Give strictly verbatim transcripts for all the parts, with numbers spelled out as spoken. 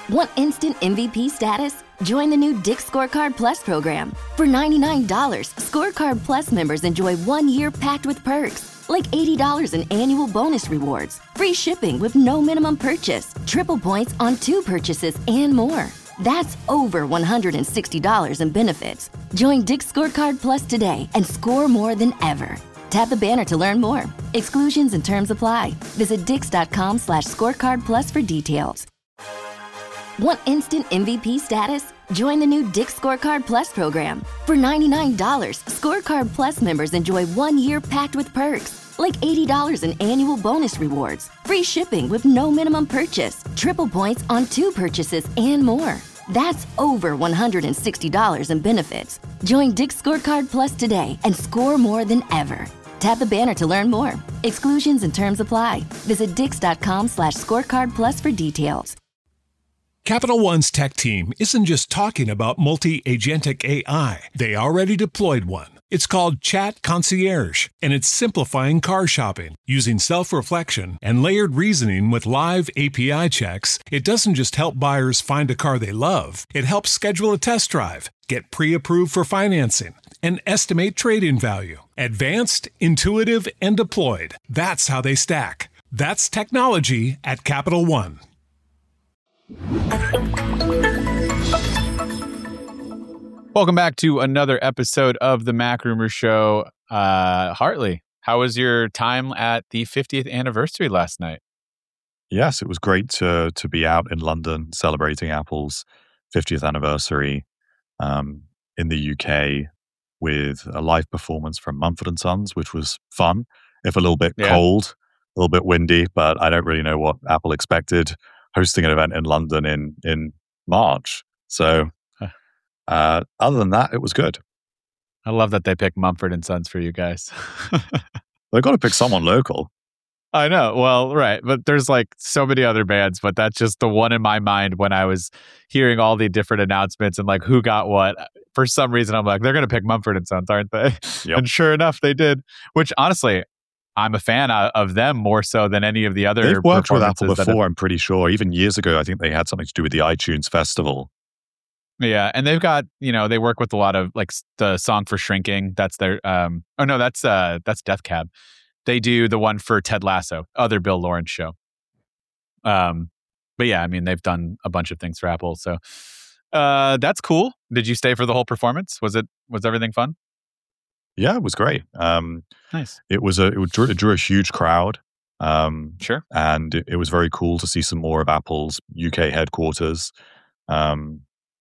Want instant M V P status? Join the new Dick's Scorecard Plus program. For ninety-nine dollars, Scorecard Plus members enjoy one year packed with perks, like eighty dollars in annual bonus rewards, free shipping with no minimum purchase, triple points on two purchases, and more. That's over one hundred sixty dollars in benefits. Join Dick's Scorecard Plus today and score more than ever. Tap the banner to learn more. Exclusions and terms apply. Visit dix.com slash scorecard plus for details. Want instant M V P status? Join the new Dick's Scorecard Plus program. For ninety-nine dollars, Scorecard Plus members enjoy one year packed with perks, like eighty dollars in annual bonus rewards, free shipping with no minimum purchase, triple points on two purchases, and more. That's over one hundred sixty dollars in benefits. Join Dick's Scorecard Plus today and score more than ever. Tap the banner to learn more. Exclusions and terms apply. Visit dix.com slash scorecard plus for details. Capital One's tech team isn't just talking about multi-agentic A I. They already deployed one. It's called Chat Concierge, and it's simplifying car shopping. Using self-reflection and layered reasoning with live A P I checks, it doesn't just help buyers find a car they love. It helps schedule a test drive, get pre-approved for financing, and estimate trade-in value. Advanced, intuitive, and deployed. That's how they stack. That's technology at Capital One. Welcome back to another episode of the Mac Rumor Show. Uh, Hartley, how was your time at the fiftieth anniversary last night? Yes, it was great to to be out in London celebrating Apple's fiftieth anniversary um, in the U K with a live performance from Mumford and Sons, which was fun, if a little bit Yeah. cold, a little bit windy, but I don't really know what Apple expected hosting an event in London in in March. So uh, other than that, it was good. I love that they picked Mumford and Sons for you guys. They've got to pick someone local. I know. Well, right. But there's like so many other bands, but that's just the one in my mind when I was hearing all the different announcements and like who got what. For some reason, I'm like, they're going to pick Mumford and Sons, aren't they? Yep. And sure enough, they did. Which honestly, I'm a fan of, of them more so than any of the other. They've worked with Apple performances that before, have- I'm pretty sure. Even years ago, I think they had something to do with the iTunes Festival. Yeah, and they've got, you know, they work with a lot of like s- the Song for Shrinking. That's their um oh no, that's uh that's Death Cab. They do the one for Ted Lasso, other Bill Lawrence show. Um but yeah, I mean they've done a bunch of things for Apple, so uh that's cool. Did you stay for the whole performance? Was it was everything fun? Yeah, it was great. Um, Nice. it was a it drew, it drew a huge crowd, um, Sure. and it, it was very cool to see some more of Apple's U K headquarters. Um,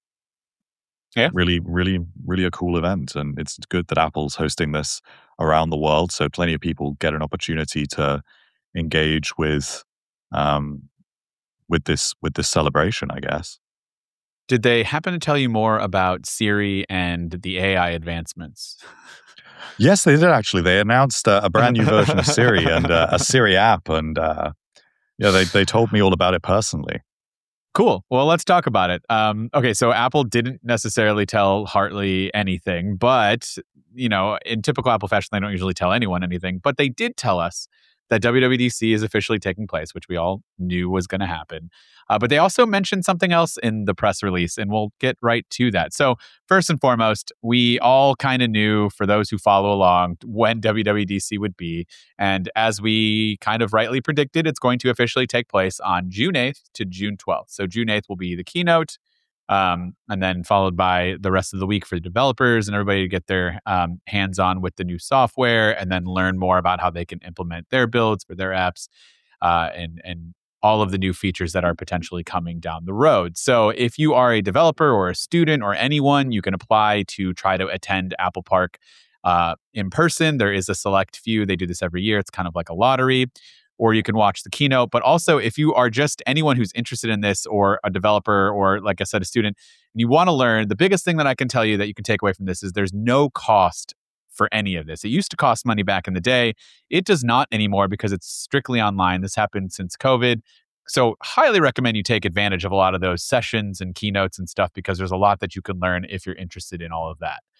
Yeah. really, really, really a cool event, and it's good that Apple's hosting this around the world, so plenty of people get an opportunity to engage with um, with this with this celebration, I guess. Did they happen to tell you more about Siri and the A I advancements? Yes, they did actually. They announced uh, a brand new version of Siri and uh, a Siri app, and uh, yeah, they they told me all about it personally. Cool. Well, let's talk about it. Um, okay, so Apple didn't necessarily tell Hartley anything, but, you know, in typical Apple fashion, they don't usually tell anyone anything. But they did tell us that W W D C is officially taking place, which we all knew was going to happen. Uh, but they also mentioned something else in the press release, and we'll get right to that. So first and foremost, we all kind of knew, for those who follow along, when W W D C would be. And as we kind of rightly predicted, it's going to officially take place on June eighth to June twelfth. So June eighth will be the keynote, um, and then followed by the rest of the week for the developers and everybody to get their um, hands-on with the new software and then learn more about how they can implement their builds for their apps uh, and and all of the new features that are potentially coming down the road. So if you are a developer or a student or anyone, you can apply to try to attend Apple Park uh, in person. There is a select few. They do this every year. It's kind of like a lottery. Or you can watch the keynote. But also, if you are just anyone who's interested in this or a developer or, like I said, a student, and you want to learn, the biggest thing that I can tell you that you can take away from this is there's no cost for any of this. It used to cost money back in the day. It does not anymore because it's strictly online. This happened since COVID. So highly recommend you take advantage of a lot of those sessions and keynotes and stuff because there's a lot that you can learn if you're interested in all of that.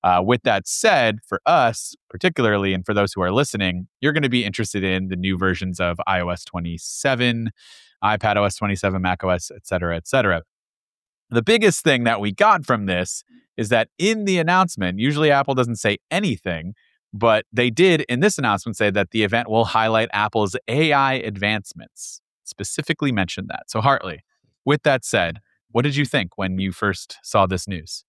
Uh, with that said, for us particularly, and for those who are listening, you're going to be interested in the new versions of i O S twenty-seven, iPadOS twenty-seven, macOS, et cetera, et cetera. The biggest thing that we got from this is that in the announcement, usually Apple doesn't say anything, but they did in this announcement say that the event will highlight Apple's A I advancements, specifically mentioned that. So Hartley, with that said, what did you think when you first saw this news?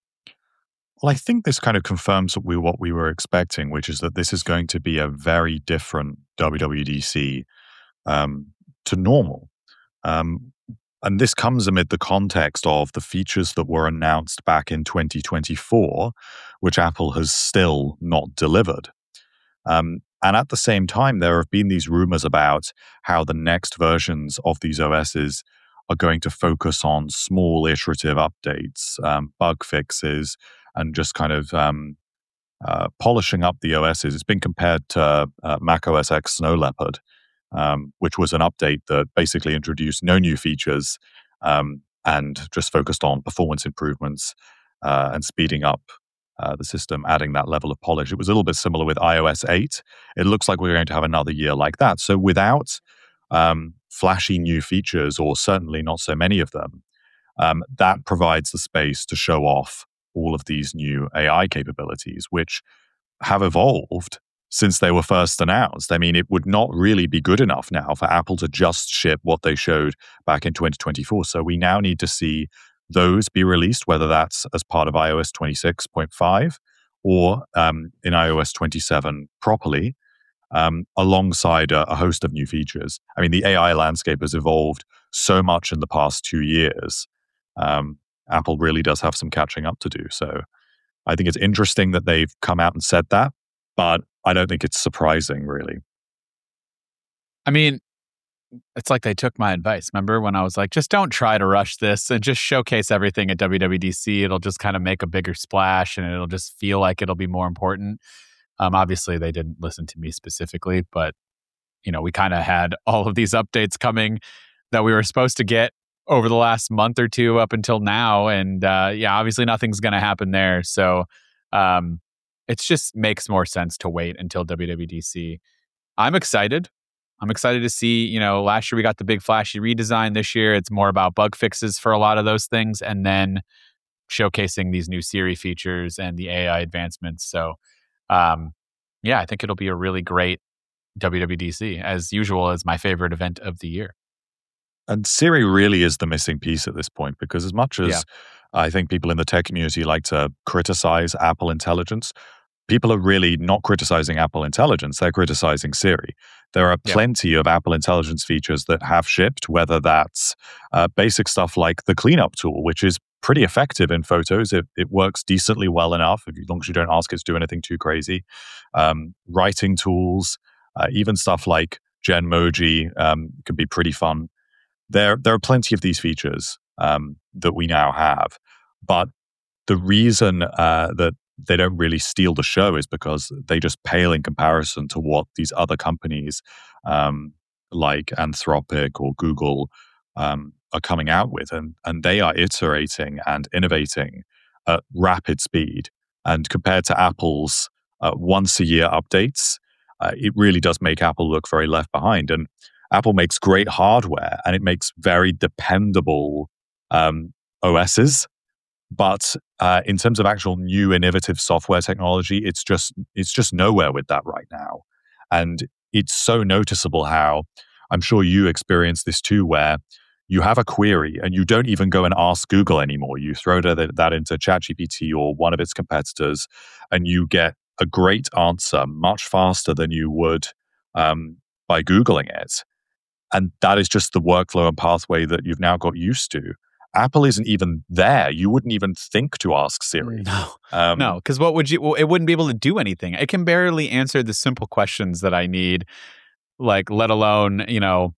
Well, I think this kind of confirms what we, what we were expecting, which is that this is going to be a very different W W D C um, to normal. Um, and this comes amid the context of the features that were announced back in twenty twenty-four, which Apple has still not delivered. Um, and at the same time, there have been these rumors about how the next versions of these O Ss are going to focus on small iterative updates, um, bug fixes, and just kind of um, uh, polishing up the O Ss. It's been compared to uh, Mac O S X Snow Leopard, um, which was an update that basically introduced no new features um, and just focused on performance improvements uh, and speeding up uh, the system, adding that level of polish. It was a little bit similar with i O S eight. It looks like we're going to have another year like that. So without um, flashy new features, or certainly not so many of them, um, that provides the space to show off all of these new A I capabilities, which have evolved since they were first announced. I mean, it would not really be good enough now for Apple to just ship what they showed back in twenty twenty-four. So we now need to see those be released, whether that's as part of i O S twenty-six point five or um, in i O S twenty-seven properly, um, alongside a, a host of new features. I mean, the A I landscape has evolved so much in the past two years. Um, Apple really does have some catching up to do. So I think it's interesting that they've come out and said that, but I don't think it's surprising, really. I mean, it's like they took my advice. Remember when I was like, just don't try to rush this and just showcase everything at W W D C. It'll just kind of make a bigger splash and it'll just feel like it'll be more important. Um, obviously, they didn't listen to me specifically, but you know, we kind of had all of these updates coming that we were supposed to get over the last month or two up until now. And uh, yeah, obviously nothing's going to happen there. So um, it just makes more sense to wait until W W D C. I'm excited. I'm excited to see, you know, last year we got the big flashy redesign. This year it's more about bug fixes for a lot of those things and then showcasing these new Siri features and the A I advancements. So um, yeah, I think it'll be a really great W W D C. As usual, is my favorite event of the year. And Siri really is the missing piece at this point, because as much as yeah. I think people in the tech community like to criticize Apple Intelligence, people are really not criticizing Apple Intelligence. They're criticizing Siri. There are plenty yeah. of Apple Intelligence features that have shipped, whether that's uh, basic stuff like the cleanup tool, which is pretty effective in photos. It, it works decently well enough, as long as you don't ask it to do anything too crazy. Um, writing tools, uh, even stuff like Genmoji um, can be pretty fun. There, there are plenty of these features um, that we now have, but the reason uh, that they don't really steal the show is because they just pale in comparison to what these other companies um, like Anthropic or Google um, are coming out with, and and they are iterating and innovating at rapid speed. And compared to Apple's uh, once a year updates, uh, it really does make Apple look very left behind. And Apple makes great hardware and it makes very dependable um, O Ss, but uh, in terms of actual new innovative software technology, it's just it's just nowhere with that right now. And it's so noticeable how, I'm sure you experience this too, where you have a query and you don't even go and ask Google anymore. You throw that, that into ChatGPT or one of its competitors, and you get a great answer much faster than you would um, by Googling it. And that is just the workflow and pathway that you've now got used to. Apple isn't even there. You wouldn't even think to ask Siri. No, um, no, because what would you? Well, it wouldn't be able to do anything. It can barely answer the simple questions that I need, like let alone, you know,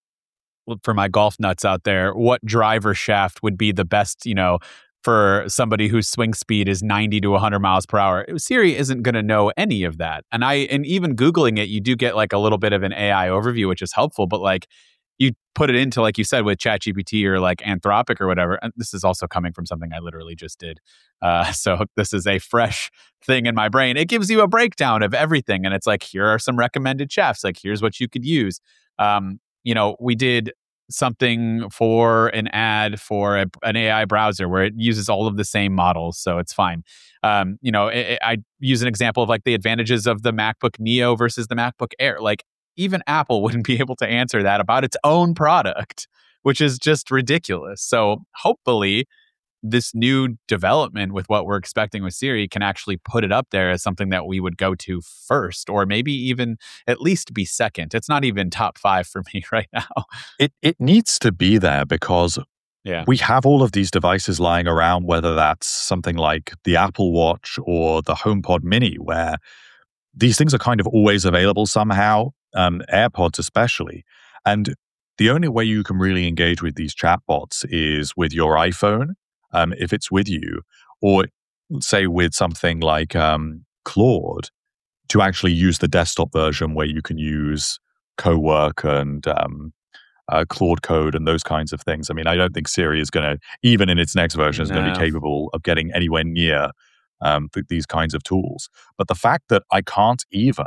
for my golf nuts out there, what driver shaft would be the best, you know, for somebody whose swing speed is ninety to one hundred miles per hour. Siri isn't going to know any of that. And I, and even Googling it, you do get like a little bit of an A I overview, which is helpful, but like you put it into, like you said, with ChatGPT or like Anthropic or whatever. And this is also coming from something I literally just did. Uh, so this is a fresh thing in my brain. It gives you a breakdown of everything. And it's like, here are some recommended chefs. Like, here's what you could use. Um, you know, we did something for an ad for a, an A I browser where it uses all of the same models, so it's fine. Um, you know, it, it, I use an example of like the advantages of the MacBook Neo versus the MacBook Air. Like, even Apple wouldn't be able to answer that about its own product, which is just ridiculous. So hopefully this new development with what we're expecting with Siri can actually put it up there as something that we would go to first, or maybe even at least be second. It's not even top five for me right now. It it needs to be there because yeah. we have all of these devices lying around, whether that's something like the Apple Watch or the HomePod Mini, where these things are kind of always available somehow, um, AirPods especially. And the only way you can really engage with these chatbots is with your iPhone. Um, if it's with you, or say with something like um, Claude, to actually use the desktop version where you can use Cowork and um, uh, Claude Code and those kinds of things. I mean, I don't think Siri is going to, even in its next version, is no. going to be capable of getting anywhere near um, th- these kinds of tools. But the fact that I can't even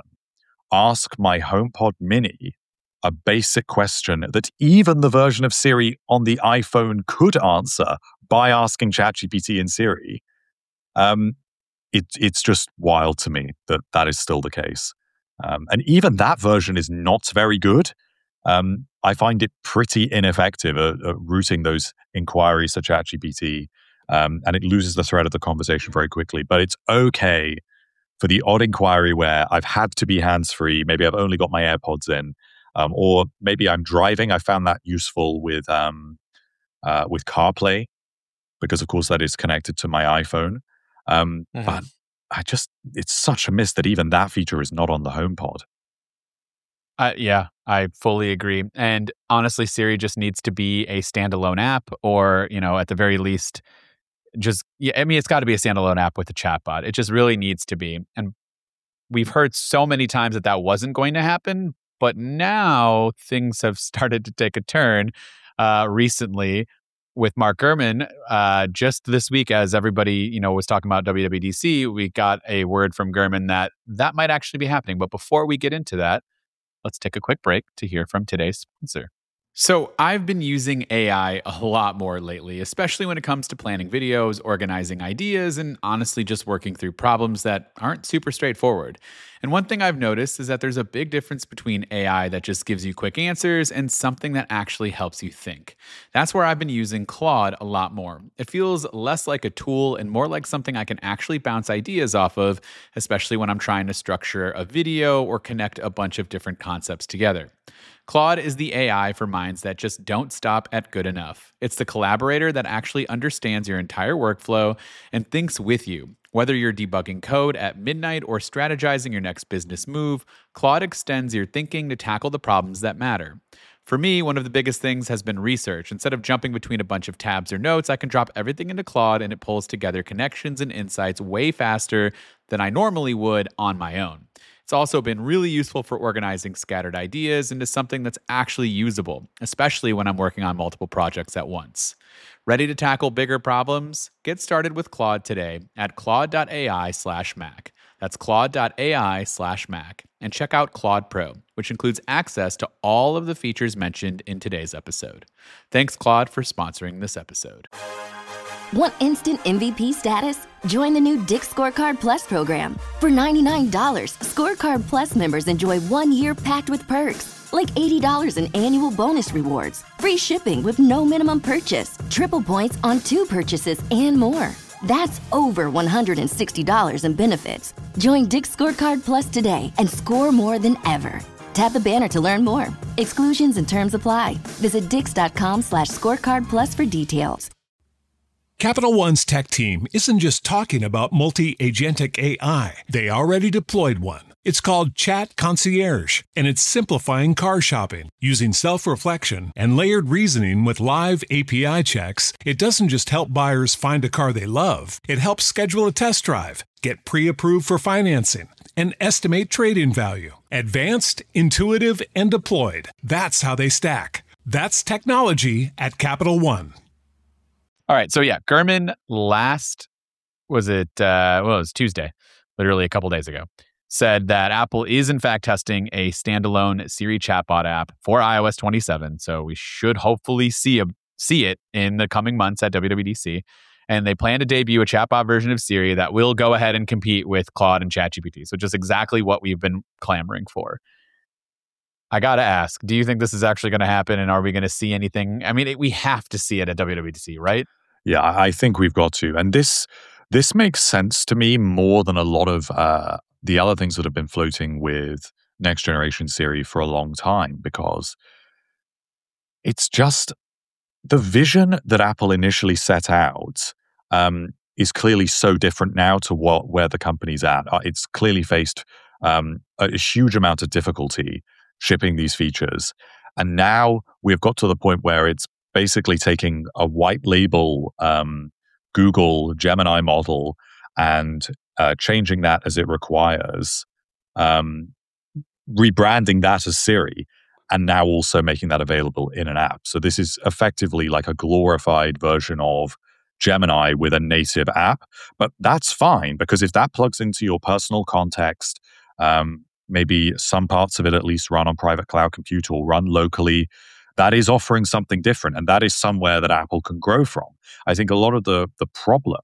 ask my HomePod Mini a basic question that even the version of Siri on the iPhone could answer by asking ChatGPT and Siri, um, it, it's just wild to me that that is still the case. Um, and even that version is not very good. Um, I find it pretty ineffective at, at routing those inquiries to ChatGPT, um, and it loses the thread of the conversation very quickly. But it's okay for the odd inquiry where I've had to be hands-free. Maybe I've only got my AirPods in. Um, or maybe I'm driving. I found that useful with um, uh, with CarPlay, because of course that is connected to my iPhone. Um, mm-hmm. But I just, it's such a miss that even that feature is not on the HomePod. Uh, yeah, I fully agree. And honestly, Siri just needs to be a standalone app, or, you know, at the very least, just, yeah, I mean, it's got to be a standalone app with a chatbot. It just really needs to be. And we've heard so many times that that wasn't going to happen. But now things have started to take a turn uh, recently with Mark Gurman. Uh, just this week, as everybody you know was talking about W W D C, we got a word from Gurman that that might actually be happening. But before we get into that, let's take a quick break to hear from today's sponsor. So I've been using A I a lot more lately, especially when it comes to planning videos, organizing ideas, and honestly just working through problems that aren't super straightforward. And one thing I've noticed is that there's a big difference between A I that just gives you quick answers and something that actually helps you think. That's where I've been using Claude a lot more. It feels less like a tool and more like something I can actually bounce ideas off of, especially when I'm trying to structure a video or connect a bunch of different concepts together. Claude is the A I for minds that just don't stop at good enough. It's the collaborator that actually understands your entire workflow and thinks with you. Whether you're debugging code at midnight or strategizing your next business move, Claude extends your thinking to tackle the problems that matter. For me, one of the biggest things has been research. Instead of jumping between a bunch of tabs or notes, I can drop everything into Claude and it pulls together connections and insights way faster than I normally would on my own. It's also been really useful for organizing scattered ideas into something that's actually usable, especially when I'm working on multiple projects at once. Ready to tackle bigger problems? Get started with Claude today at claude.ai slash Mac. That's claude.ai slash Mac. And check out Claude Pro, which includes access to all of the features mentioned in today's episode. Thanks, Claude, for sponsoring this episode. Want instant M V P status? Join the new Dick's Scorecard Plus program. For ninety-nine dollars, Scorecard Plus members enjoy one year packed with perks, like eighty dollars in annual bonus rewards, free shipping with no minimum purchase, triple points on two purchases, and more. That's over one hundred sixty dollars in benefits. Join Dick's Scorecard Plus today and score more than ever. Tap the banner to learn more. Exclusions and terms apply. Visit dix.com slash scorecard plus for details. Capital One's tech team isn't just talking about multi-agentic A I. They already deployed one. It's called Chat Concierge, and it's simplifying car shopping. Using self-reflection and layered reasoning with live A P I checks, it doesn't just help buyers find a car they love. It helps schedule a test drive, get pre-approved for financing, and estimate trade-in value. Advanced, intuitive, and deployed. That's how they stack. That's technology at Capital One. All right. So yeah, Gurman last, was it, uh, well, it was Tuesday, literally a couple days ago, said that Apple is in fact testing a standalone Siri chatbot app for iOS twenty-seven. So we should hopefully see a, see it in the coming months at W W D C. And they plan to debut a chatbot version of Siri that will go ahead and compete with Claude and ChatGPT. So just exactly what we've been clamoring for. I got to ask, do you think this is actually going to happen? And are we going to see anything? I mean, it, we have to see it at W W D C, right? Yeah, I think we've got to. And this this makes sense to me more than a lot of uh, the other things that have been floating with next generation Siri for a long time, because it's just the vision that Apple initially set out um, is clearly so different now to what where the company's at. Uh, it's clearly faced um, a, a huge amount of difficulty shipping these features. And now we've got to the point where it's basically taking a white label um, Google Gemini model and uh, changing that as it requires, um, rebranding that as Siri, and now also making that available in an app. So this is effectively like a glorified version of Gemini with a native app. But that's fine, because if that plugs into your personal context, um, maybe some parts of it at least run on private cloud compute or run locally, that is offering something different. And that is somewhere that Apple can grow from. I think a lot of the, the problem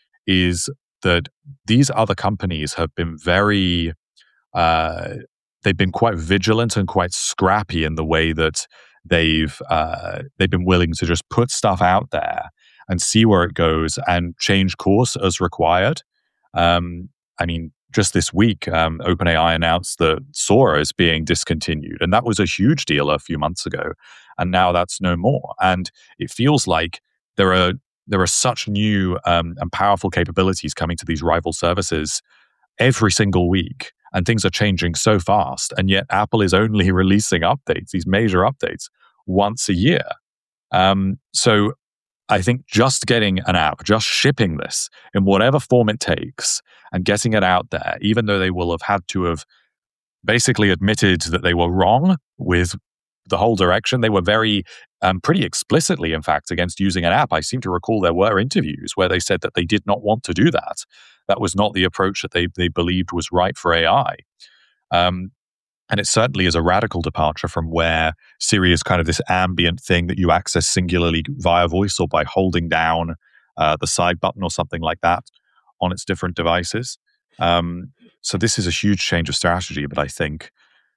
is that these other companies have been very, uh, they've been quite vigilant and quite scrappy in the way that they've uh, they've been willing to just put stuff out there and see where it goes and change course as required. Um, I mean, just this week, um, OpenAI announced that Sora is being discontinued. And that was a huge deal a few months ago. And now that's no more. And it feels like there are there are such new um, and powerful capabilities coming to these rival services every single week. And things are changing so fast. And yet Apple is only releasing updates, these major updates, once a year. Um, so I think just getting an app, just shipping this in whatever form it takes and getting it out there, even though they will have had to have basically admitted that they were wrong with the whole direction. They were very, um, pretty explicitly, in fact, against using an app. I seem to recall there were interviews where they said that they did not want to do that. That was not the approach that they, they believed was right for A I. Um, And it certainly is a radical departure from where Siri is kind of this ambient thing that you access singularly via voice or by holding down uh, the side button or something like that on its different devices. Um, so this is a huge change of strategy, but I think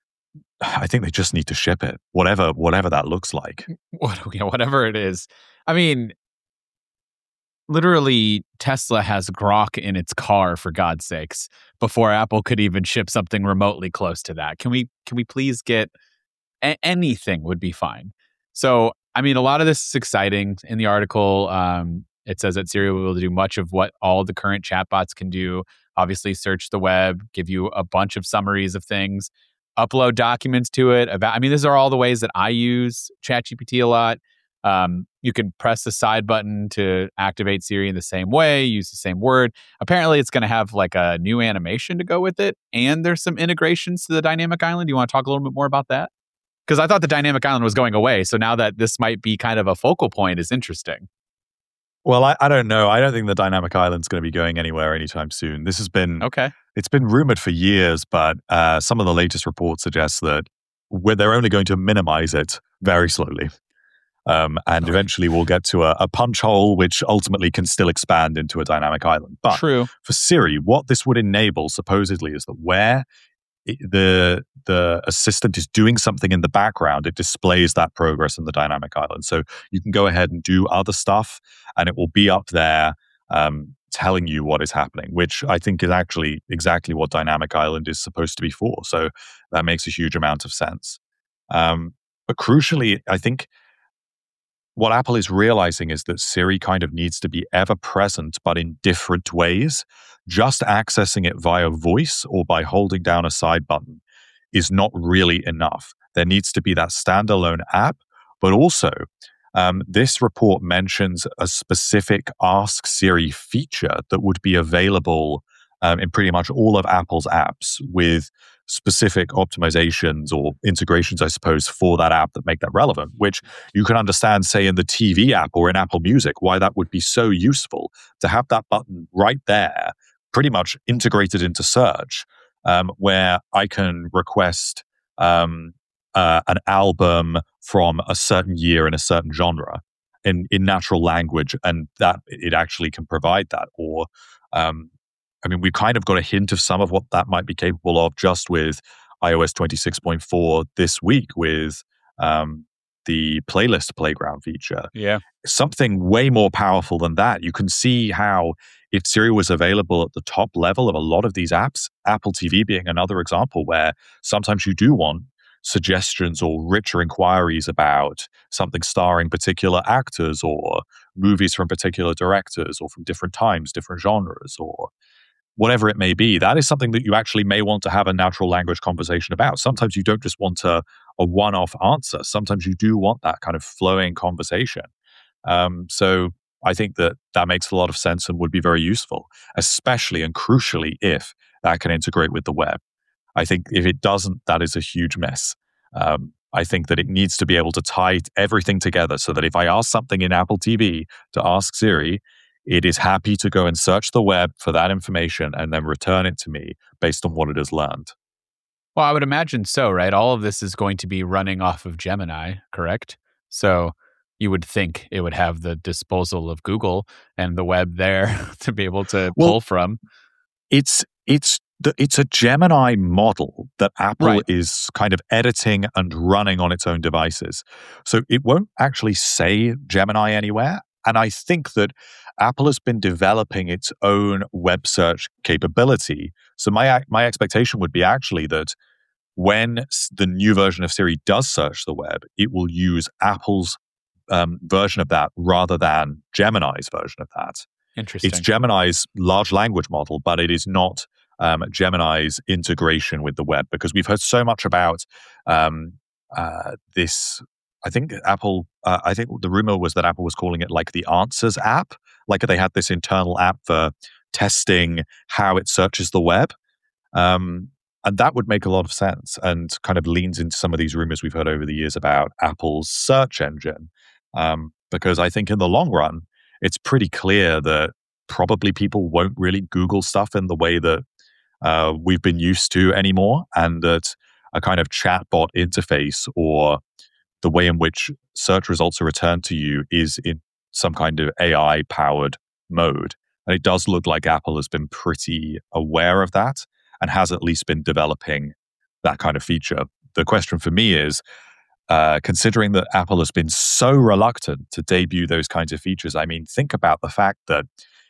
I think they just need to ship it, whatever whatever that looks like. What, yeah, whatever it is. I mean, literally, Tesla has Grok in its car, for God's sakes, before Apple could even ship something remotely close to that. Can we can we please get a- anything would be fine. So, I mean, a lot of this is exciting. In the article, um, it says that Siri will do much of what all the current chatbots can do. Obviously, search the web, give you a bunch of summaries of things, upload documents to it. About, I mean, these are all the ways that I use ChatGPT a lot. Um, you can press the side button to activate Siri in the same way, use the same word. Apparently, it's going to have like a new animation to go with it. And there's some integrations to the Dynamic Island. Do you want to talk a little bit more about that? Because I thought the Dynamic Island was going away. So now that this might be kind of a focal point is interesting. Well, I, I don't know. I don't think the Dynamic Island's going to be going anywhere anytime soon. This has been, okay. It's been rumored for years, but uh, some of the latest reports suggest that we're, they're only going to minimize it very slowly. Um, and okay. eventually we'll get to a, a punch hole, which ultimately can still expand into a dynamic island. But True. For Siri, what this would enable supposedly is that where it, the the assistant is doing something in the background, it displays that progress in the dynamic island. So you can go ahead and do other stuff, and it will be up there um, telling you what is happening, which I think is actually exactly what Dynamic Island is supposed to be for. So that makes a huge amount of sense. Um, but crucially, I think what Apple is realizing is that Siri kind of needs to be ever present, but in different ways. Just accessing it via voice or by holding down a side button is not really enough. There needs to be that standalone app, but also um, this report mentions a specific Ask Siri feature that would be available um, in pretty much all of Apple's apps with specific optimizations or integrations, I suppose, for that app that make that relevant, which you can understand, say, in the T V app or in Apple Music, why that would be so useful to have that button right there, pretty much integrated into search, um, where I can request um, uh, an album from a certain year in a certain genre in, in natural language, and that it actually can provide that. Or um, I mean, we've kind of got a hint of some of what that might be capable of just with i O S twenty-six point four this week with um, the playlist playground feature. Yeah. Something way more powerful than that. You can see how if Siri was available at the top level of a lot of these apps, Apple T V being another example where sometimes you do want suggestions or richer inquiries about something starring particular actors or movies from particular directors or from different times, different genres, or whatever it may be. That is something that you actually may want to have a natural language conversation about. Sometimes you don't just want a, a one-off answer. Sometimes you do want that kind of flowing conversation. Um, so I think that that makes a lot of sense and would be very useful, especially and crucially if that can integrate with the web. I think if it doesn't, that is a huge mess. Um, I think that it needs to be able to tie everything together so that if I ask something in Apple T V to ask Siri, it is happy to go and search the web for that information and then return it to me based on what it has learned. Well, I would imagine so, right? All of this is going to be running off of Gemini, correct? So you would think it would have the disposal of Google and the web there to be able to well, pull from. It's it's the, it's a Gemini model that Apple Right. is kind of editing and running on its own devices. So it won't actually say Gemini anywhere. And I think that Apple has been developing its own web search capability. So my my expectation would be actually that when the new version of Siri does search the web, it will use Apple's um, version of that rather than Gemini's version of that. Interesting. It's Gemini's large language model, but it is not um, Gemini's integration with the web, because we've heard so much about um, uh, this. I think Apple, uh, I think the rumor was that Apple was calling it like the Answers app. Like they had this internal app for testing how it searches the web. Um, and that would make a lot of sense and kind of leans into some of these rumors we've heard over the years about Apple's search engine. Um, because I think in the long run, it's pretty clear that probably people won't really Google stuff in the way that uh, we've been used to anymore. And that a kind of chatbot interface or the way in which search results are returned to you is in some kind of A I-powered mode. And it does look like Apple has been pretty aware of that and has at least been developing that kind of feature. The question for me is, uh, considering that Apple has been so reluctant to debut those kinds of features, I mean, think about the fact that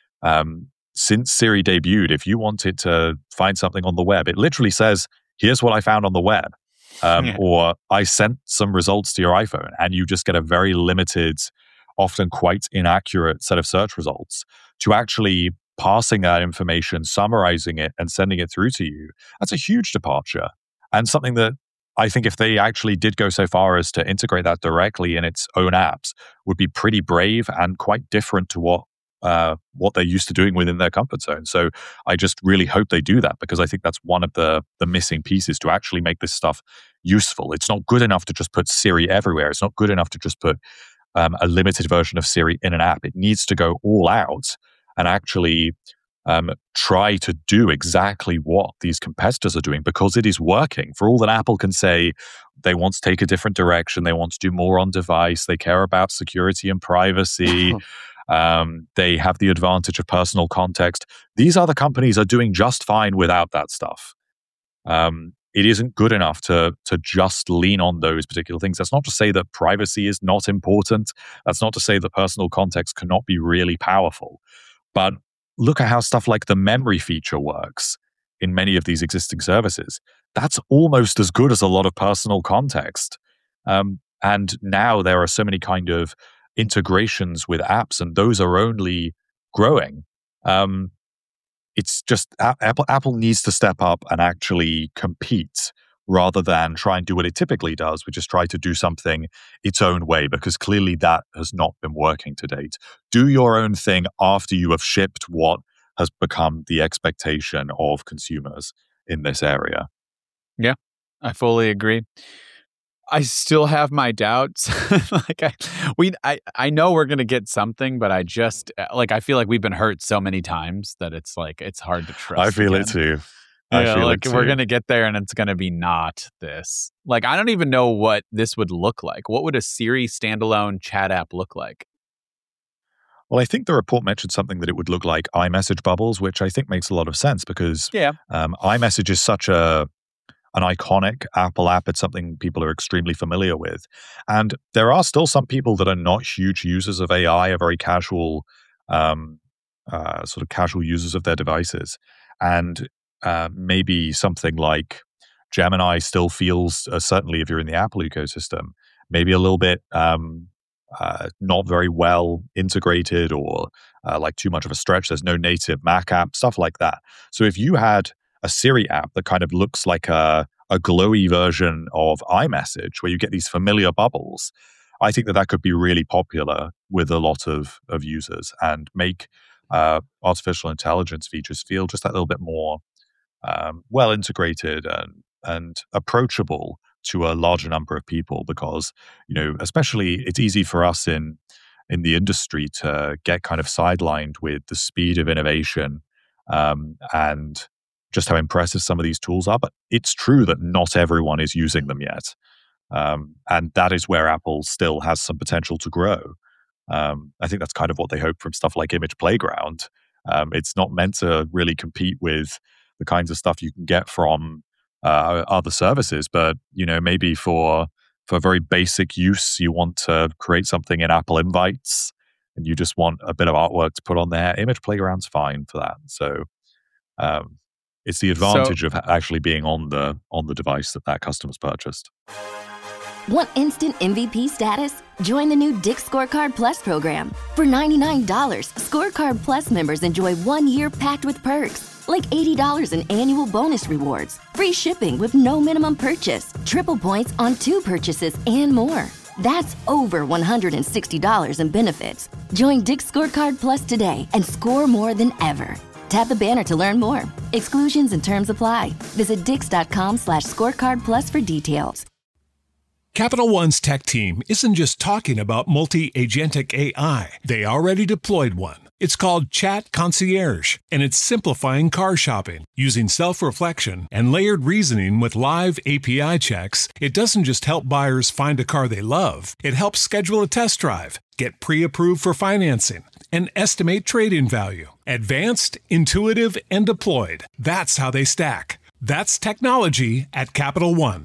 um, since Siri debuted, if you wanted to find something on the web, it literally says, here's what I found on the web. Um, yeah. Or I sent some results to your iPhone, and you just get a very limited, often quite inaccurate set of search results. To actually passing that information, summarizing it, and sending it through to you, that's a huge departure. And something that I think if they actually did go so far as to integrate that directly in its own apps would be pretty brave and quite different to what uh, what they're used to doing within their comfort zone. So I just really hope they do that, because I think that's one of the the missing pieces to actually make this stuff useful. It's not good enough to just put Siri everywhere. It's not good enough to just put um, a limited version of Siri in an app. It needs to go all out and actually um, try to do exactly what these competitors are doing, because it is working. For all that Apple can say they want to take a different direction, they want to do more on device, they care about security and privacy, um, they have the advantage of personal context. These other companies are doing just fine without that stuff. Um, it isn't good enough to to just lean on those particular things. That's not to say that privacy is not important. That's not to say that personal context cannot be really powerful. But look at how stuff like the memory feature works in many of these existing services. That's almost as good as a lot of personal context. Um, and now there are so many kind of integrations with apps, and those are only growing. Um, it's just Apple, Apple needs to step up and actually compete rather than try and do what it typically does, which is try to do something its own way, because clearly that has not been working to date. Do your own thing after you have shipped what has become the expectation of consumers in this area. Yeah, I fully agree. I still have my doubts. like I, we, I, I know we're gonna get something, but I just like I feel like we've been hurt so many times that it's like it's hard to trust. I feel again. it too. I yeah, feel like it too. we're gonna get there, and it's gonna be not this. Like I don't even know what this would look like. What would a Siri standalone chat app look like? Well, I think the report mentioned something that it would look like iMessage bubbles, which I think makes a lot of sense because Yeah. um, iMessage is such a an iconic Apple app. It's something people are extremely familiar with. And there are still some people that are not huge users of A I, are very casual, um, uh, sort of casual users of their devices. And uh, maybe something like Gemini still feels, uh, certainly if you're in the Apple ecosystem, maybe a little bit um, uh, not very well integrated or uh, like too much of a stretch. There's no native Mac app, stuff like that. So if you had a Siri app that kind of looks like a, a glowy version of iMessage where you get these familiar bubbles, I think that that could be really popular with a lot of, of users and make uh, artificial intelligence features feel just that little bit more um, well integrated and, and approachable to a larger number of people because, you know, especially it's easy for us in in the industry to get kind of sidelined with the speed of innovation um, and just how impressive some of these tools are. But it's true that not everyone is using them yet. Um, and that is where Apple still has some potential to grow. Um, I think that's kind of what they hope from stuff like Image Playground. Um, it's not meant to really compete with the kinds of stuff you can get from uh, other services, but you know, maybe for for very basic use, you want to create something in Apple Invites, and you just want a bit of artwork to put on there. Image Playground's fine for that. So um, it's the advantage So, of actually being on the on the device that that customer's purchased. Want instant M V P status? Join the new Dick's Scorecard Plus program. For ninety-nine dollars, Scorecard Plus members enjoy one year packed with perks, like eighty dollars in annual bonus rewards, free shipping with no minimum purchase, triple points on two purchases, and more. That's over one hundred sixty dollars in benefits. Join Dick's Scorecard Plus today and score more than ever. Tap the banner to learn more. Exclusions and terms apply. Visit dix.com slash scorecard plus for details. Capital One's tech team isn't just talking about multi-agentic A I. They already deployed one. It's called Chat Concierge, and it's simplifying car shopping. Using self-reflection and layered reasoning with live A P I checks, it doesn't just help buyers find a car they love. It helps schedule a test drive, get pre-approved for financing, and estimate trade-in value. Advanced, intuitive, and deployed. That's how they stack. That's technology at Capital One.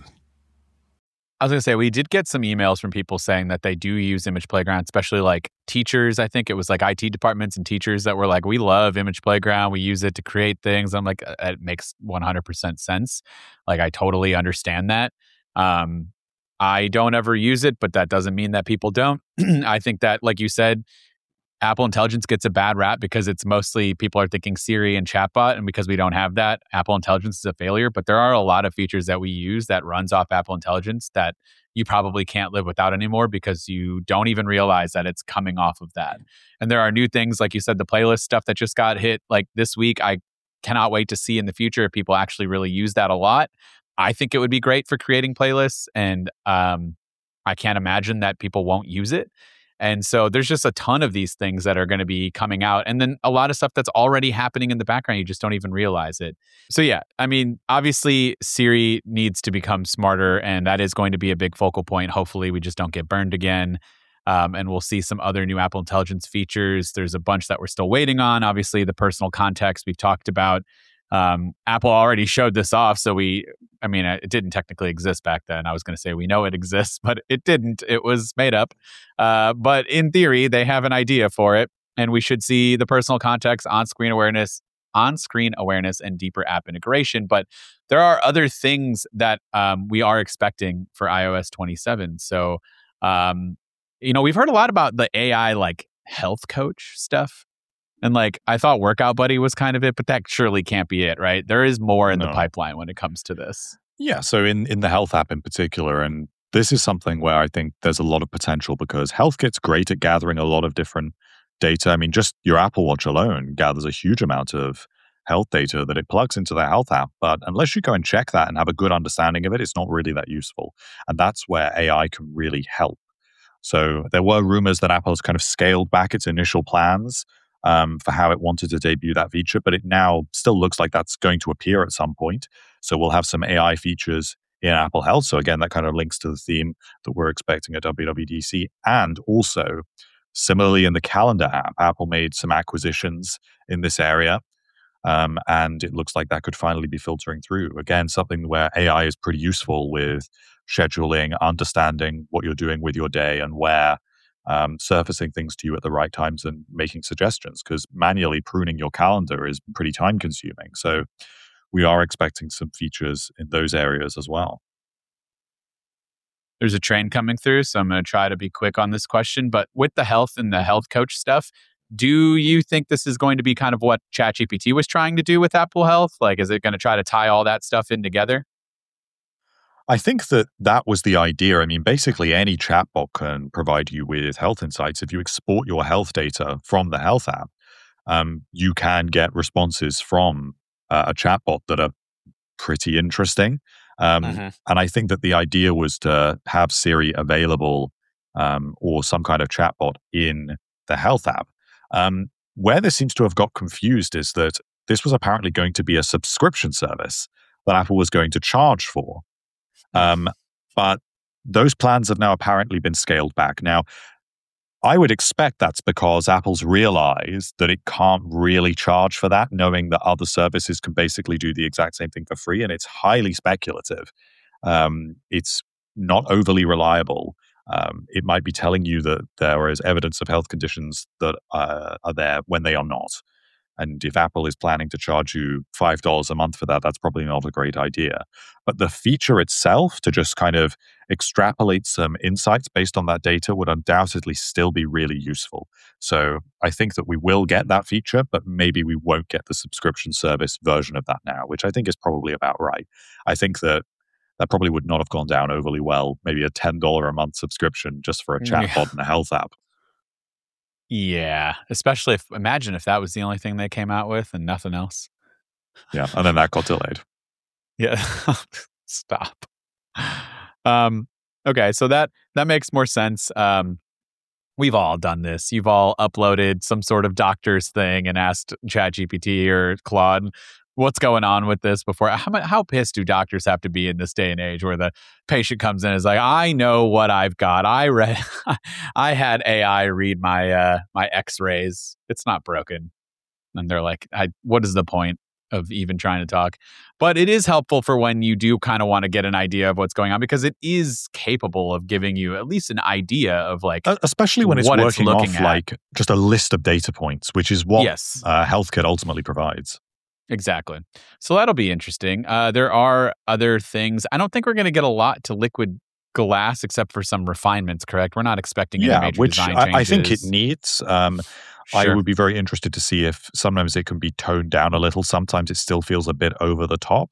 I was going to say, we did get some emails from people saying that they do use Image Playground, especially like teachers. I think it was like I T departments and teachers that were like, we love Image Playground. We use it to create things. I'm like, it makes one hundred percent sense. Like, I totally understand that. Um, I don't ever use it, but that doesn't mean that people don't. I think that, like you said, Apple Intelligence gets a bad rap because it's mostly people are thinking Siri and chatbot, and because we don't have that, Apple Intelligence is a failure. But there are a lot of features that we use that runs off Apple Intelligence that you probably can't live without anymore because you don't even realize that it's coming off of that. And there are new things, like you said, the playlist stuff that just got hit like this week. I cannot wait to see in the future if people actually really use that a lot. I think it would be great for creating playlists, and um, I can't imagine that people won't use it. And so there's just a ton of these things that are going to be coming out. And then a lot of stuff that's already happening in the background. You just don't even realize it. So yeah, I mean, obviously Siri needs to become smarter, and that is going to be a big focal point. Hopefully we just don't get burned again. Um, and we'll see some other new Apple Intelligence features. There's a bunch that we're still waiting on. Obviously the personal context we've talked about. Um, Apple already showed this off. So we, I mean, it didn't technically exist back then. I was going to say we know it exists, but it didn't. It was made up. Uh, but in theory, they have an idea for it. And we should see the personal context, on-screen awareness, on-screen awareness, and deeper app integration. But there are other things that um, we are expecting for i O S twenty-seven. So, um, you know, we've heard a lot about the A I like health coach stuff. And like, I thought Workout Buddy was kind of it, but that surely can't be it, right? There is more in No. the pipeline when it comes to this. Yeah, so in, in the health app in particular, and this is something where I think there's a lot of potential because HealthKit's great at gathering a lot of different data. I mean, just your Apple Watch alone gathers a huge amount of health data that it plugs into their health app. But unless you go and check that and have a good understanding of it, it's not really that useful. And that's where A I can really help. So there were rumors that Apple has kind of scaled back its initial plans um, for how it wanted to debut that feature, but it now still looks like that's going to appear at some point. So we'll have some A I features in Apple Health. So again, that kind of links to the theme that we're expecting at W W D C. And also, similarly in the Calendar app, Apple made some acquisitions in this area. Um, and it looks like that could finally be filtering through. Again, something where A I is pretty useful with scheduling, understanding what you're doing with your day and where, um, surfacing things to you at the right times and making suggestions, because manually pruning your calendar is pretty time consuming. So we are expecting some features in those areas as well. There's a train coming through, so I'm going to try to be quick on this question. But with the health and the health coach stuff, do you think this is going to be kind of what ChatGPT was trying to do with Apple Health? Like, is it going to try to tie all that stuff in together? I think that that was the idea. I mean, basically, any chatbot can provide you with health insights. If you export your health data from the health app, um, you can get responses from uh, a chatbot that are pretty interesting. Um, mm-hmm. And I think that the idea was to have Siri available um, or some kind of chatbot in the health app. Um, where this seems to have got confused is that this was apparently going to be a subscription service that Apple was going to charge for. Um, but those plans have now apparently been scaled back. Now, I would expect that's because Apple's realized that it can't really charge for that, knowing that other services can basically do the exact same thing for free, and it's highly speculative. Um, it's not overly reliable. Um, it might be telling you that there is evidence of health conditions that uh, are there when they are not. And if Apple is planning to charge you five dollars a month for that, that's probably not a great idea. But the feature itself, to just kind of extrapolate some insights based on that data, would undoubtedly still be really useful. So I think that we will get that feature, but maybe we won't get the subscription service version of that now, which I think is probably about right. I think that that probably would not have gone down overly well, maybe a ten dollars a month subscription just for a chatbot yeah. and a health app. Yeah, especially if, imagine if that was the only thing they came out with and nothing else. Yeah, and then that got delayed. Yeah, stop. Um, okay, so that that makes more sense. Um, we've all done this. You've all uploaded some sort of doctor's thing and asked ChatGPT or Claude, what's going on with this before? How, how pissed do doctors have to be in this day and age where the patient comes in and is like, I know what I've got. I read, I had A I read my uh, my X-rays. It's not broken. And they're like, I, what is the point of even trying to talk? But it is helpful for when you do kind of want to get an idea of what's going on, because it is capable of giving you at least an idea of like, especially when it's working it's off at. like just a list of data points, which is what yes. uh, HealthKit ultimately provides. Exactly. So that'll be interesting. Uh, there are other things. I don't think we're going to get a lot to liquid glass except for some refinements, correct? We're not expecting any yeah, major which design I, changes. I think it needs. Um, sure. I would be very interested to see if sometimes it can be toned down a little. Sometimes it still feels a bit over the top.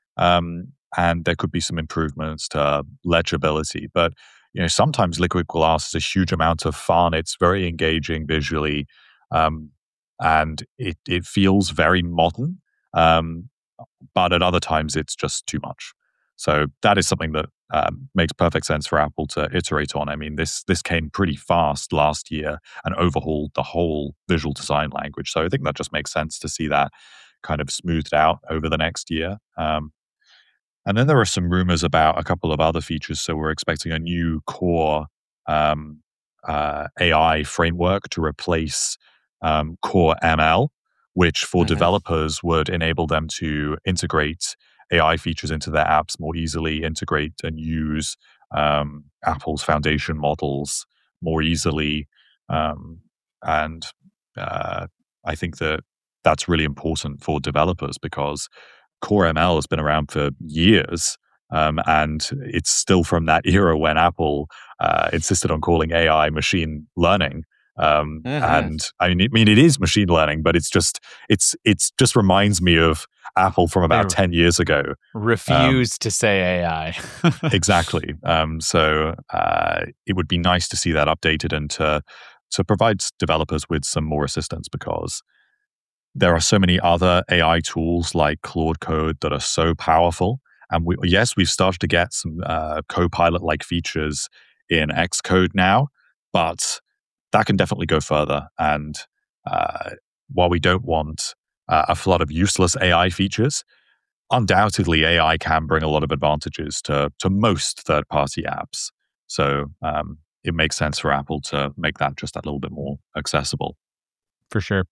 Um, and there could be some improvements to legibility. But you know, sometimes liquid glass is a huge amount of fun. It's very engaging visually. Um, and it, it feels very modern. Um, but at other times, it's just too much. So that is something that um, makes perfect sense for Apple to iterate on. I mean, this this came pretty fast last year and overhauled the whole visual design language. So I think that just makes sense to see that kind of smoothed out over the next year. Um, and then there are some rumors about a couple of other features. So we're expecting a new core um, uh, A I framework to replace um, Core M L, which for mm-hmm. developers would enable them to integrate A I features into their apps more easily, integrate and use um, Apple's foundation models more easily. Um, and uh, I think that that's really important for developers because Core M L has been around for years. Um, and it's still from that era when Apple uh, insisted on calling A I machine learning. Um, mm-hmm. And I mean, I mean, it is machine learning, but it's just, it's, it's just reminds me of Apple from about they ten years ago. Refused um, to say A I. Exactly. Um, so uh, it would be nice to see that updated and to, to provide developers with some more assistance because there are so many other A I tools like Claude Code that are so powerful. And we, yes, we've started to get some uh, Copilot-like features in Xcode now, but that can definitely go further. And uh, while we don't want uh, a flood of useless A I features, undoubtedly A I can bring a lot of advantages to, to most third-party apps. So um, it makes sense for Apple to make that just a little bit more accessible. For sure.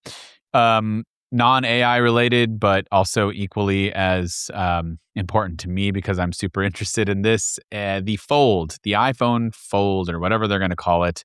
Um, non-A I related, but also equally as um, important to me because I'm super interested in this. Uh, the Fold, the iPhone Fold, or whatever they're going to call it,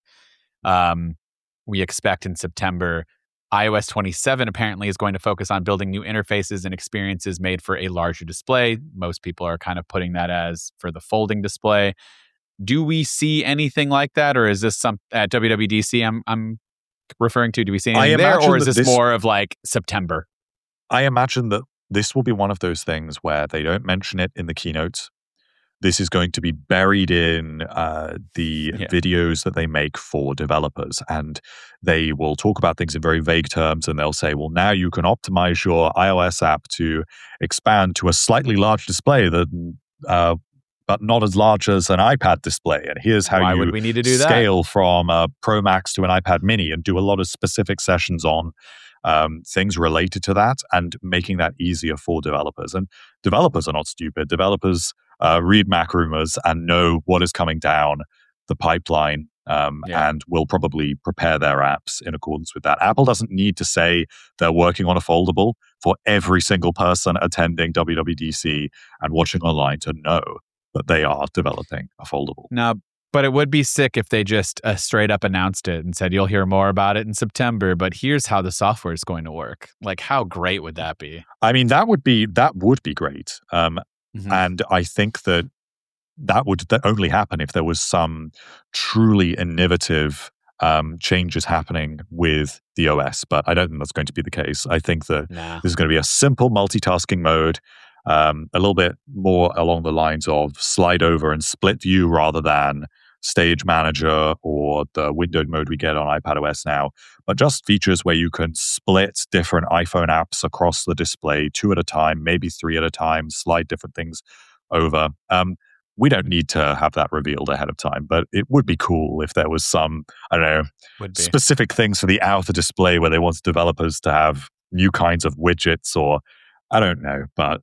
um, we expect in September. i O S twenty-seven apparently is going to focus on building new interfaces and experiences made for a larger display. Most people are kind of putting that as for the folding display. Do we see anything like that, or is this some at W W D C? I'm I'm referring to? Do we see anything there, or is this, this more of like September? I imagine that this will be one of those things where they don't mention it in the keynote. This is going to be buried in uh, the yeah. videos that they make for developers. And they will talk about things in very vague terms. And they'll say, well, now you can optimize your iOS app to expand to a slightly large display that, uh, but not as large as an iPad display. And here's how Why you would we need to do scale that? from a Pro Max to an iPad mini and do a lot of specific sessions on um, things related to that and making that easier for developers. And developers are not stupid. Developers uh, read Mac rumors and know what is coming down the pipeline um, yeah. and will probably prepare their apps in accordance with that. Apple doesn't need to say they're working on a foldable for every single person attending W W D C and watching online to know that they are developing a foldable. No, but it would be sick if they just uh, straight up announced it and said, you'll hear more about it in September, but here's how the software is going to work. Like, how great would that be? I mean, that would be, that would be great. Um, mm-hmm. And I think that that would th- only happen if there was some truly innovative um, changes happening with the O S, but I don't think that's going to be the case. I think that nah. this is going to be a simple multitasking mode. Um, a little bit more along the lines of slide over and split view rather than Stage Manager or the windowed mode we get on iPadOS now, but just features where you can split different iPhone apps across the display two at a time, maybe three at a time, slide different things over. Um, we don't need to have that revealed ahead of time, but it would be cool if there was some, I don't know, specific things for the outer display where they want developers to have new kinds of widgets or I don't know, but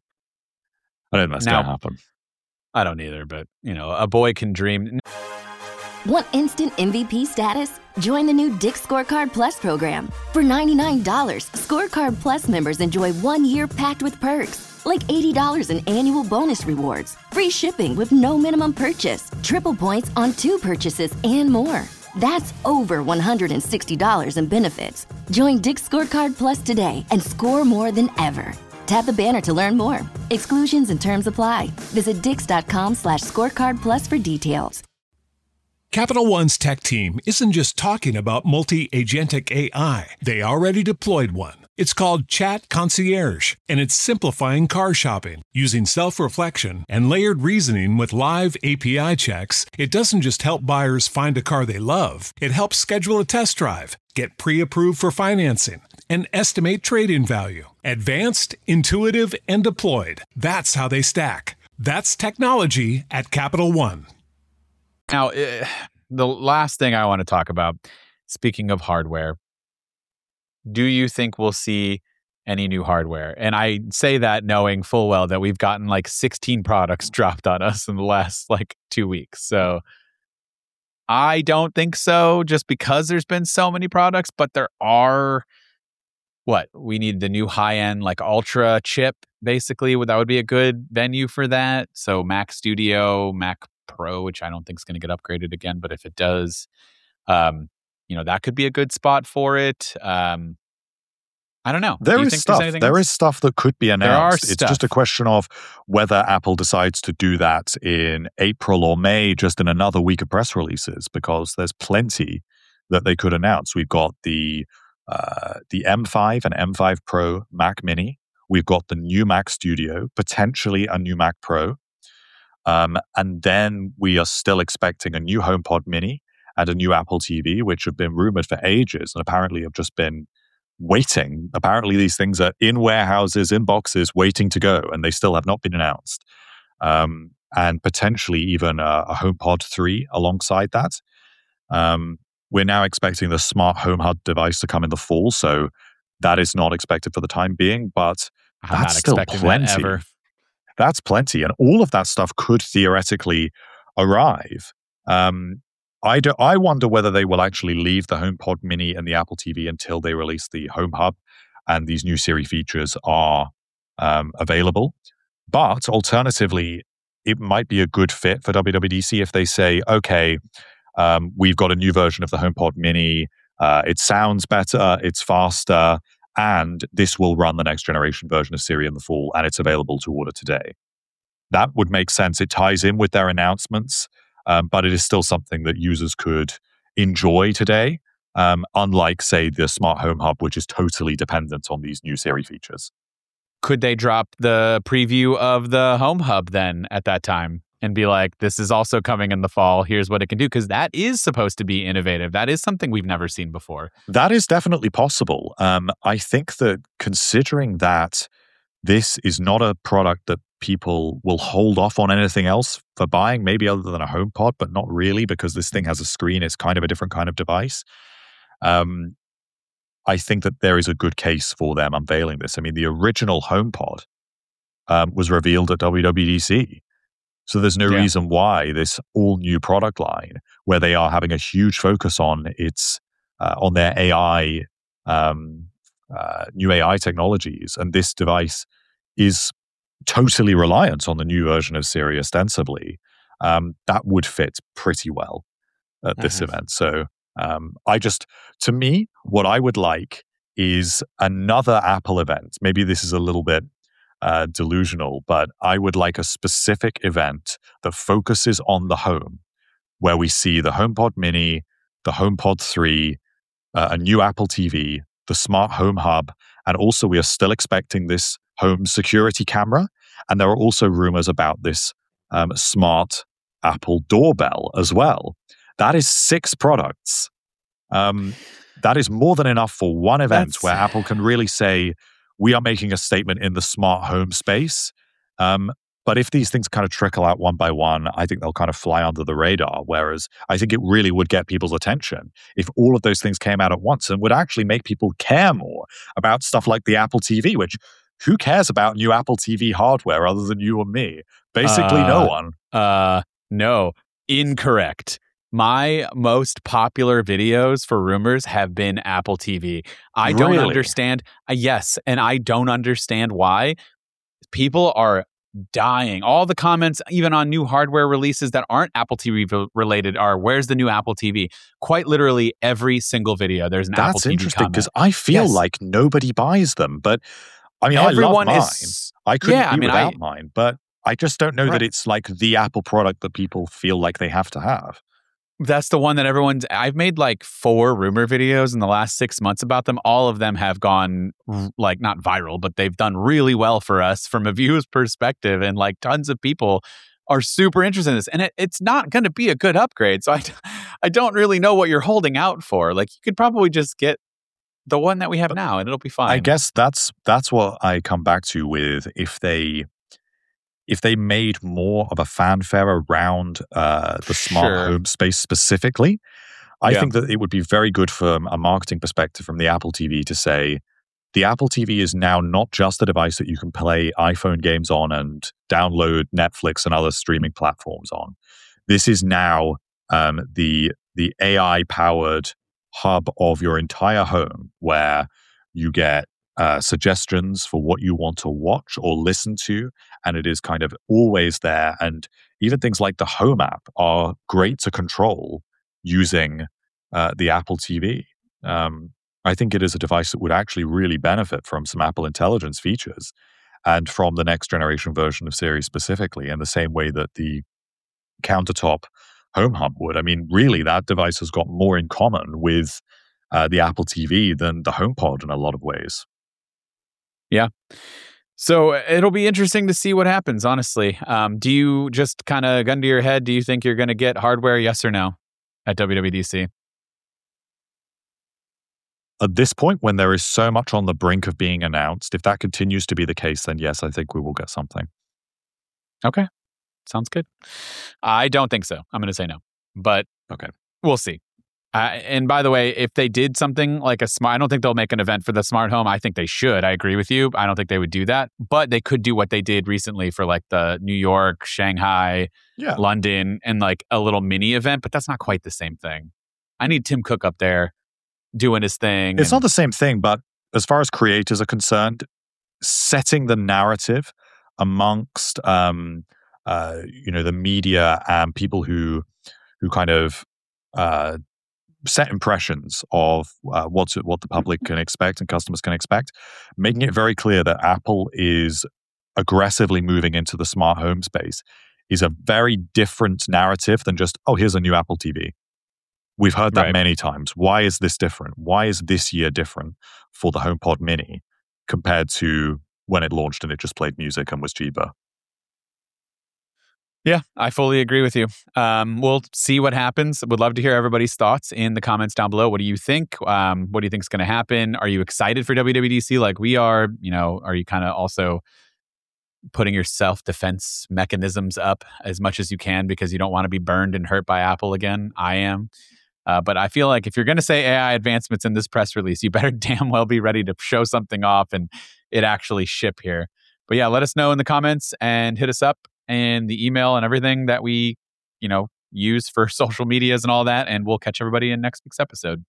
I don't think that's going to happen. I don't either, but, you know, a boy can dream. Want instant M V P status? Join the new Dick's Scorecard Plus program. For ninety-nine dollars, Scorecard Plus members enjoy one year packed with perks, like eighty dollars in annual bonus rewards, free shipping with no minimum purchase, triple points on two purchases, and more. That's over one hundred sixty dollars in benefits. Join Dick's Scorecard Plus today and score more than ever. Tap the banner to learn more. Exclusions and terms apply. Visit dix.com slash scorecard plus for details. Capital One's tech team isn't just talking about multi-agentic A I. They already deployed one. It's called Chat Concierge, and it's simplifying car shopping. Using self-reflection and layered reasoning with live A P I checks, it doesn't just help buyers find a car they love. It helps schedule a test drive, get pre-approved for financing, and estimate trade-in value. Advanced, intuitive, and deployed. That's how they stack. That's technology at Capital One. Now, uh, the last thing I want to talk about, speaking of hardware, do you think we'll see any new hardware? And I say that knowing full well that we've gotten like sixteen products dropped on us in the last like two weeks. So I don't think so, just because there's been so many products, but there are... What? We need the new high-end, like, Ultra chip, basically. That would be a good venue for that. So Mac Studio, Mac Pro, which I don't think is going to get upgraded again, but if it does, um, you know, that could be a good spot for it. Um, I don't know. There Do you is think stuff. there's anything There else? is stuff that could be announced. There are it's stuff. just a question of whether Apple decides to do that in April or May, just in another week of press releases, because there's plenty that they could announce. We've got the Uh, the M five and M five Pro Mac Mini. We've got the new Mac Studio, potentially a new Mac Pro. Um, and then we are still expecting a new HomePod Mini and a new Apple T V, which have been rumored for ages and apparently have just been waiting. Apparently, these things are in warehouses, in boxes, waiting to go, and they still have not been announced. Um, and potentially even a, a HomePod three alongside that. Um, we're now expecting the smart home hub device to come in the fall, so that is not expected for the time being, but I'm that's not still expecting plenty. that ever. That's plenty, and all of that stuff could theoretically arrive. Um, I, do, I wonder whether they will actually leave the HomePod Mini and the Apple T V until they release the Home Hub and these new Siri features are um, available. But alternatively, it might be a good fit for W W D C if they say, okay, um, we've got a new version of the HomePod Mini. Uh, it sounds better, it's faster, and this will run the next generation version of Siri in the fall, and it's available to order today. That would make sense. It ties in with their announcements, um, but it is still something that users could enjoy today, um, unlike, say, the Smart Home Hub, which is totally dependent on these new Siri features. Could they drop the preview of the Home Hub then at that time and be like, this is also coming in the fall, here's what it can do? Because that is supposed to be innovative. That is something we've never seen before. That is definitely possible. Um, I think that considering that this is not a product that people will hold off on anything else for buying, maybe other than a HomePod, but not really, because this thing has a screen. It's kind of a different kind of device. Um, I think that there is a good case for them unveiling this. I mean, the original HomePod um, was revealed at W W D C. So there's no Yeah. reason why this all-new product line, where they are having a huge focus on its uh, on their A I, um, uh, new A I technologies, and this device is totally reliant on the new version of Siri ostensibly, um, that would fit pretty well at this Mhm. event. So um, I just, to me, what I would like is another Apple event. Maybe this is a little bit uh, delusional, but I would like a specific event that focuses on the home, where we see the HomePod Mini, the HomePod three, uh, a new Apple T V, the smart home hub, and also we are still expecting this home security camera. And there are also rumors about this um, smart Apple doorbell as well. That is six products. Um, that is more than enough for one event That's- where Apple can really say, we are making a statement in the smart home space. Um, but if these things kind of trickle out one by one, I think they'll kind of fly under the radar. Whereas I think it really would get people's attention if all of those things came out at once and would actually make people care more about stuff like the Apple T V, which who cares about new Apple T V hardware other than you and me? Basically, Uh, no one. Uh, no, incorrect. My most popular videos for rumors have been Apple T V. I don't Really? understand. Uh, yes, and I don't understand why people are dying. All the comments, even on new hardware releases that aren't Apple T V re- related, are "Where's the new Apple T V?" Quite literally every single video, there's an Apple That's T V interesting comment. because I feel Yes. like nobody buys them. But I mean, Everyone I love mine. is. I couldn't Yeah, be I mean, without I- mine, but I just don't know Right. that it's like the Apple product that people feel like they have to have. That's the one that everyone's. I've made like four rumor videos in the last six months about them. All of them have gone r- like not viral, but they've done really well for us from a views perspective. And like tons of people are super interested in this. And it, it's not going to be a good upgrade. So I, I don't really know what you're holding out for. Like you could probably just get the one that we have now and it'll be fine. I guess that's that's what I come back to with if they if they made more of a fanfare around uh, the smart Sure. home space specifically. I Yeah. think that it would be very good from a marketing perspective from the Apple T V to say the Apple T V is now not just a device that you can play iPhone games on and download Netflix and other streaming platforms on. This is now um, the the A I powered hub of your entire home, where you get uh, suggestions for what you want to watch or listen to, and it is kind of always there. And even things like the Home app are great to control using uh, the Apple T V. Um, I think it is a device that would actually really benefit from some Apple Intelligence features and from the next generation version of Siri specifically, in the same way that the countertop Home Hub would. I mean, really, that device has got more in common with uh, the Apple T V than the HomePod in a lot of ways. Yeah. So it'll be interesting to see what happens, honestly. Um, do you just kind of gun to your head, do you think you're going to get hardware, yes or no, at W W D C? at this point, when there is so much on the brink of being announced, if that continues to be the case, then yes, I think we will get something. Okay. Sounds good. I don't think so. I'm going to say no, but okay, we'll see. Uh, and by the way, if they did something like a smart, I don't think they'll make an event for the smart home. I think they should. I agree with you. I don't think they would do that, but they could do what they did recently for like the New York, Shanghai, yeah. London, and like a little mini event, but that's not quite the same thing. I need Tim Cook up there doing his thing. It's and, not the same thing, but as far as creators are concerned, setting the narrative amongst, um, uh, you know, the media and people who, who kind of, uh, set impressions of uh, what's what the public can expect and customers can expect, making it very clear that Apple is aggressively moving into the smart home space is a very different narrative than just, oh, here's a new Apple T V. We've heard that right. many times. Why is this different? Why is this year different for the HomePod Mini compared to when it launched and it just played music and was cheaper? Yeah, I fully agree with you. Um, we'll see what happens. Would love to hear everybody's thoughts in the comments down below. What do you think? Um, what do you think is going to happen? Are you excited for W W D C like we are? You know, are you kind of also putting your self-defense mechanisms up as much as you can because you don't want to be burned and hurt by Apple again? I am. Uh, but I feel like if you're going to say A I advancements in this press release, you better damn well be ready to show something off and it actually ship here. But yeah, let us know in the comments and hit us up and the email and everything that we, you know, use for social medias and all that. And we'll catch everybody in next week's episode.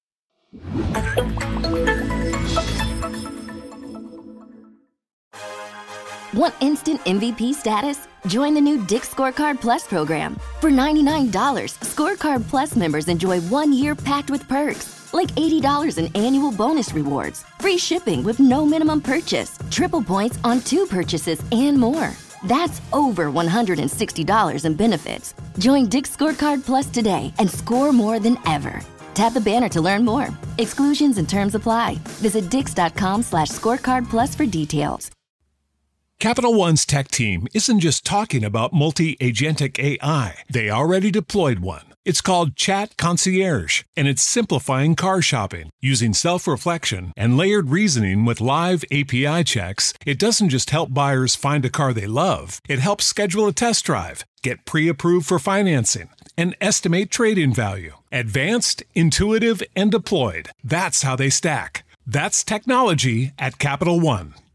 Want instant M V P status? Join the new Dick's Scorecard Plus program. For ninety-nine dollars, Scorecard Plus members enjoy one year packed with perks, like eighty dollars in annual bonus rewards, free shipping with no minimum purchase, triple points on two purchases, and more. That's over one hundred sixty dollars in benefits. Join Dick's Scorecard Plus today and score more than ever. Tap the banner to learn more. Exclusions and terms apply. Visit dix.com slash scorecard plus for details. Capital One's tech team isn't just talking about multi-agentic A I. They already deployed one. It's called Chat Concierge, and it's simplifying car shopping. Using self-reflection and layered reasoning with live A P I checks, it doesn't just help buyers find a car they love. It helps schedule a test drive, get pre-approved for financing, and estimate trade-in value. Advanced, intuitive, and deployed. That's how they stack. That's technology at Capital One.